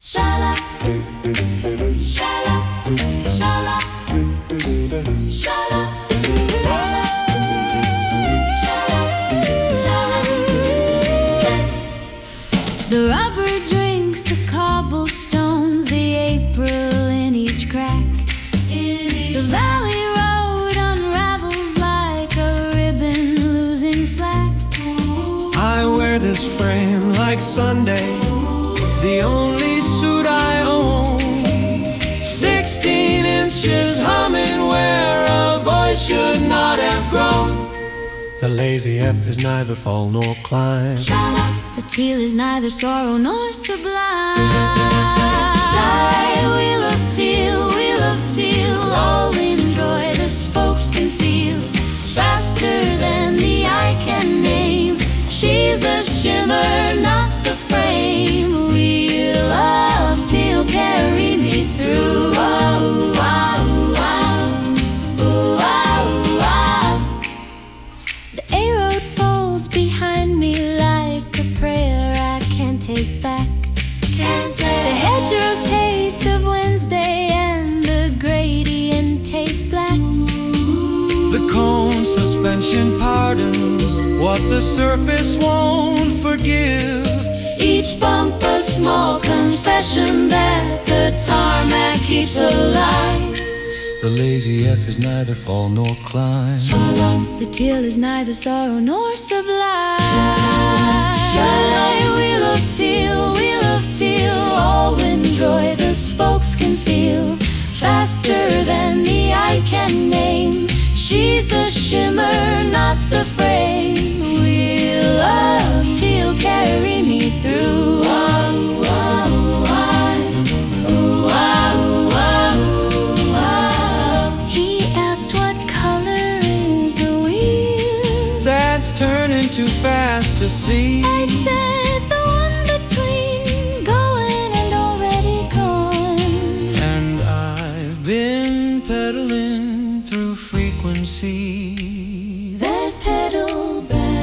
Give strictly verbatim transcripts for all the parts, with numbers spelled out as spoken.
Shala, shala, shala, shala, shala, shala. The rubber drinks, the cobblestones, the April in each crack. The valley road unravels like a ribbon losing slack. I wear this frame like Sunday, the only suit I own. Sixteen inches humming where a voice should not have grown. The lazy F is neither fall nor climb. The teal is neither sorrow nor sublime. Shy, we love teal, we love teal. All enjoy, the spokes can feel faster than the eye can name. She's the shimmer, not the frame. We love teal, carry me through. Oh, wow, wow. Ooh, wow, wow. The A-road folds behind me like a prayer I can't take back. Can't take. The hedgerow's taste of Wednesday and the gradient tastes black. The cone suspension pardons what the surface won't forgive. Each bump a small confession that the tarmac keeps alive. The lazy F is neither fall nor climb. The teal is neither sorrow nor sublime. Shy, we love teal, we love teal. All enjoy, the spokes can feel faster than the eye can name. She's the shimmer, not the frame. We love teal, carry me through. Oh, oh, oh. Ooh, oh, oh, oh. He asked what color is a wheel. That's turning too fast to see. I said the one between going and already gone. And I've been pedaling through frequencies That pedal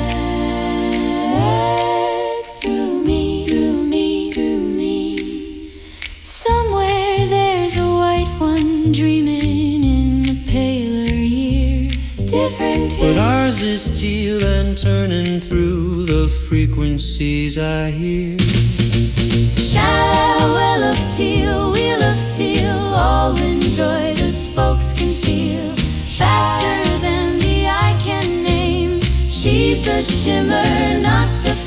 back through me, through me, through me. Somewhere there's a white one dreaming in a paler year. Different but here. ours is teal and turning through the frequencies I hear. Shallow, we love teal, we love teal. All enjoy, the spokes can feel faster than the eye can name. She's the shimmer, not the